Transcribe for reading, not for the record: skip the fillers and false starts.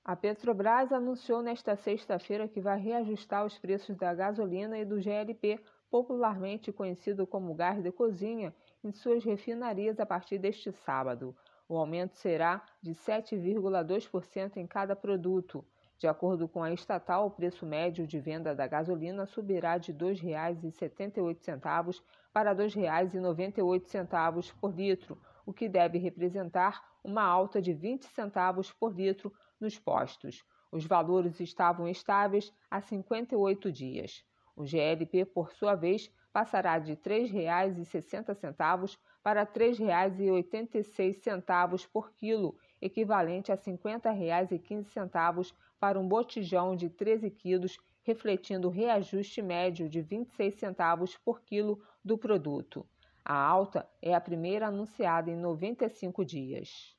A Petrobras anunciou nesta sexta-feira que vai reajustar os preços da gasolina e do GLP, popularmente conhecido como gás de cozinha, em suas refinarias a partir deste sábado. O aumento será de 7,2% em cada produto. De acordo com a estatal, o preço médio de venda da gasolina subirá de R$ 2,78 para R$ 2,98 por litro, o que deve representar uma alta de 20 centavos por litro nos postos. Os valores estavam estáveis há 58 dias. O GLP, por sua vez, passará de R$ 3,60 para R$ 3,86 por quilo, equivalente a R$ 50,15 para um botijão de 13 quilos, refletindo o reajuste médio de 26 centavos por quilo do produto. A alta é a primeira anunciada em 95 dias.